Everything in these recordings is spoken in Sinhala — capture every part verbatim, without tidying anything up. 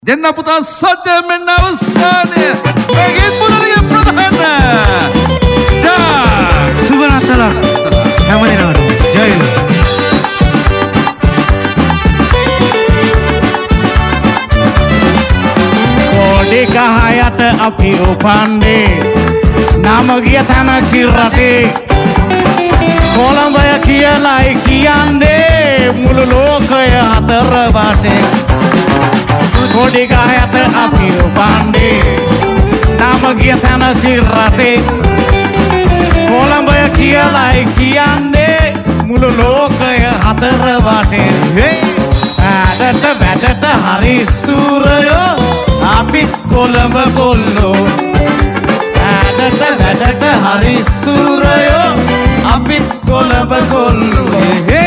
දෙන්න පුතා සත්‍ය මෙන්න අවසානය මේකේ පුරලිය ප්‍රධාන ජා සුබරතල හැම දිනකටම ජය කොඩි කහයට අපි උපන්නේ නාම ගිය තන කිරටේ කොළඹය කියලායි කියන්නේ මුළු ලෝකය හතර වටේ කොඩි ගහයට අපි උපන්නේ නාම ගිය තන කිරටේ කොළඹය කියලායි කියන්නේ මුළු ලෝකය හතර වටේ ඇඩට වැඩට හරි සූරයෝ අපි කොළඹ කොල්ලෝ ඇඩට වැඩට හරි සූරයෝ අපි කොළඹ කොල්ලෝ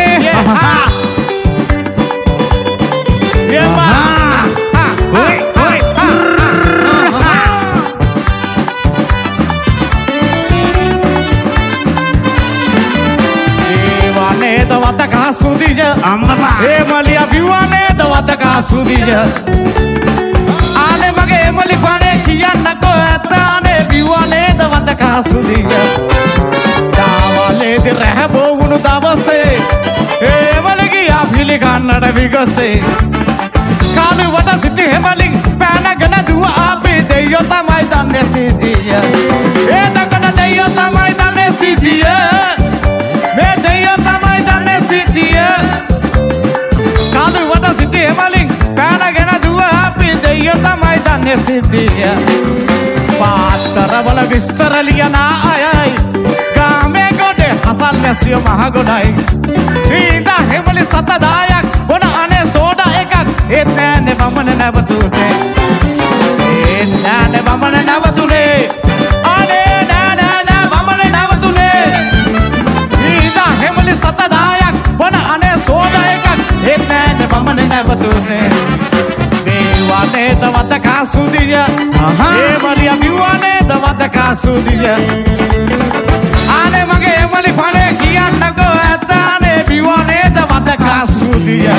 Wadaka sudija amma emali abiwane da wadaka sudija ale mage emali pane kiyanna ko atane biwane da wadaka sudija dawale de rehbo unu dawase emali gi afili kannada vigase kalu wada sitti emali pana gana duwa ape deyo tamai danne sidiya e dakana deyo tamai danne sidiya me deyo tamai danne sidiya kalu wada sitti emali pana gana duwa ape deyo tamai danne sidiya paatara wala vistara liyana ayai game gode hasal nesiyo mahagodai ida emali sata dayak bona ane soda ekak et nane bamane navatune et nane bamane navatune ane nane na bamane navatune ida emali sata dayak bona ane soda ekak et nane bamane navatune dewane dawata kasudiya emali abiwane dawata kasudiya ane mage emali pane kiyanna ko atane biwane dawata kasudiya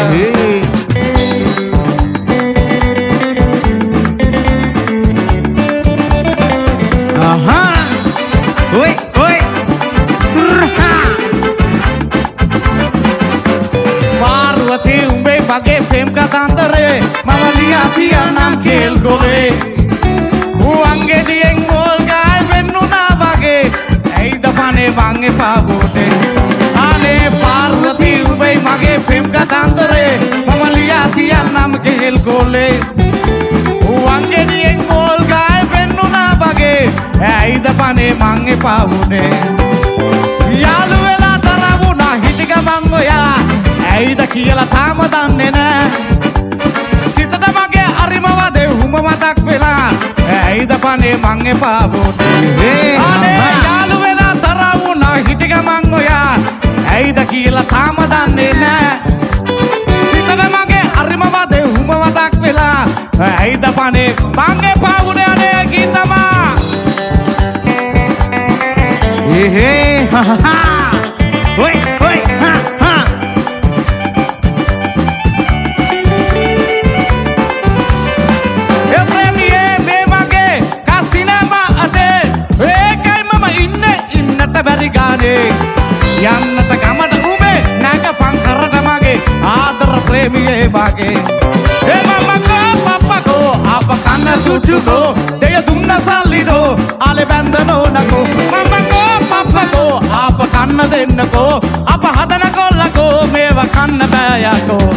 aha oi oi ha Parvati umbe bage prem katandare mama liya tiya nam kel gole uange diyeng mol gai vennuna bage ei dapane bange pagote ane Parvati umbe bage prem katandare mama liya tiya nam kel gole uange diyeng mol gai vennuna bage ei dapane bange pagote yalu vela taravuna hitiga mangoya ඇයිද කියලා තාම දන්නේ නෑ සිතට මගේ අරිමවද හුම මතක් වෙලා ඇයිද පනේ මං එපා බෝටේ අනේ යාළු වෙලා තරහ වුණා හිටි ගමන් ඔයා ඇයිද කියලා තාම දන්නේ නෑ සිතට මගේ අරිමවද හුම මතක් වෙලා ඇයිද පනේ මං එපා වුණේ අනේ ගීතමා ehhe ha ha oi oi ha ha බැරි ගානේ යන්නට ගමට උඹේ නැග පංකරට මගේ ආදර ප්‍රේමියේ වගේ ඒ මම්මකෝ පප්පකෝ අප කන්න තුටුකෝ දෙය දුන්න සල්ලිනෝ ආලෙ බැන්දනෝ නකෝ මම්මකෝ පප්පකෝ අප කන්න දෙන්නකෝ අප හදන කොල්ලකෝ මේව කන්න බෑ යකෝ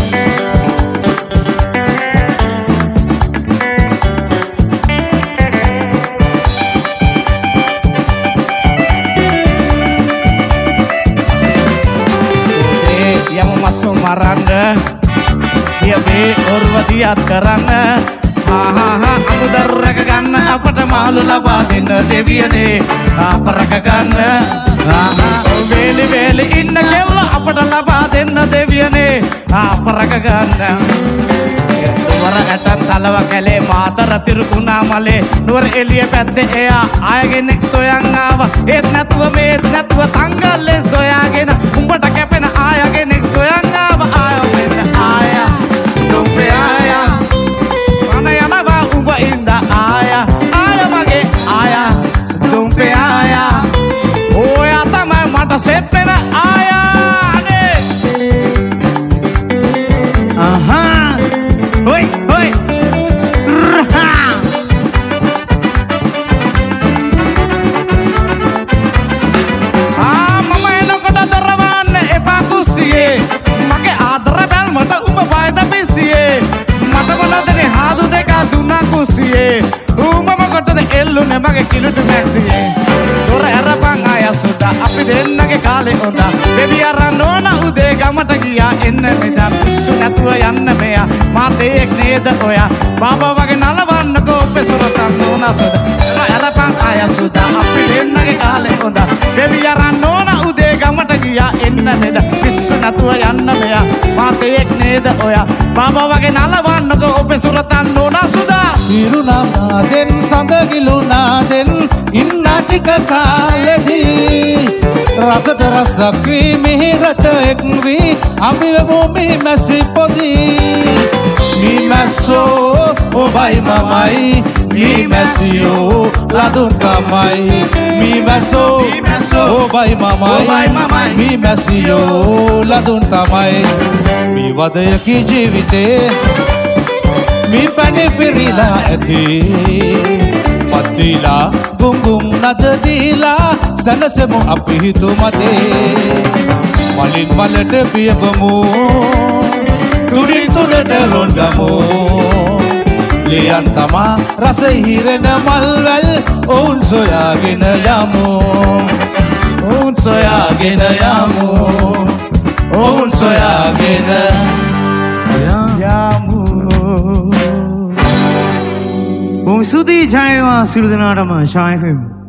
maranda dia be urwatiyat karana ha ha ha amudar ragaganna apata malu laba denna deviyane aparagaganna ha ha veli veli inna kella apata laba denna deviyane aparagaganna nuwara atan talawa kale matara tirukuna male nuwara eliya පැත්තේ එයා ආයගෙනෙක් සොයන් ආවා ඒත් නැතුව මේත් නැතුව තංගල්ලේ සොයාගෙන උඹට කැපෙන ආයගෙනෙක් සොයන් ආවා ආය වෙන ආය දුම්පේ ආය ටැක්සියේ ඌ මම කොටද එල්ලුනේ මගේ කිලුට ටැක්සියේ දොර ඇරපන් ආය සුදා අපි දෙන්නගේ කාලේ හොඳා බෙබි අරන් ඕන උදේ ගමට ගියා එන්න මෙදා පිස්සු නැතුව යන්න මෙයා මාතේ එක් නේද ඔයා බාබා වගේ නලවන්නකෝ ඔපේ සුරතන් ඕන සුදා ඇරපන් ආය සුදා අපි දෙන්නගේ කාලේ හොඳා බෙබි අරන් ඕන උදේ ගමට ගියා එන්න මෙදා පිස්සු නැතුව යන්න මෙයා මාතේ එක් නේද ඔයා බාබා වගේ නලවන්නකෝ ඔපේ සුරතන් ඕන සුදා ඉරුණාදෙන් සඳගිලුණාදෙන් ඉන්න ටික කාලෙදී රසට රසක් වී මිහිරට එක් වී අපි වෙමු මී මැසි පොදී මී මැස්සෝ ඔබයි මමයි මී මැසියෝ ලදුන් තමයි මී මැස්සෝ ඔබයි මමයි මී මැසියෝ ලදුන් තමයි මී වදයකි ජීවිතේ මී පැණි පිරීලා ඇති පත්තිලා ගුංගුම් නද දීලා සැනසෙමු අපි හිතුමතේ මලින් මලට පියපමු තුඩින් තුඩට රොන්ගමු ලියන් තමා රස හිරෙන මල්වැල් ඔවුන් සොයාගෙන යමු ඔවුන් සොයාගෙන යමු ඔවුන් සොයාගෙන යමු Bom, isso de Jaiwa, Sildana Rama, Shai Film.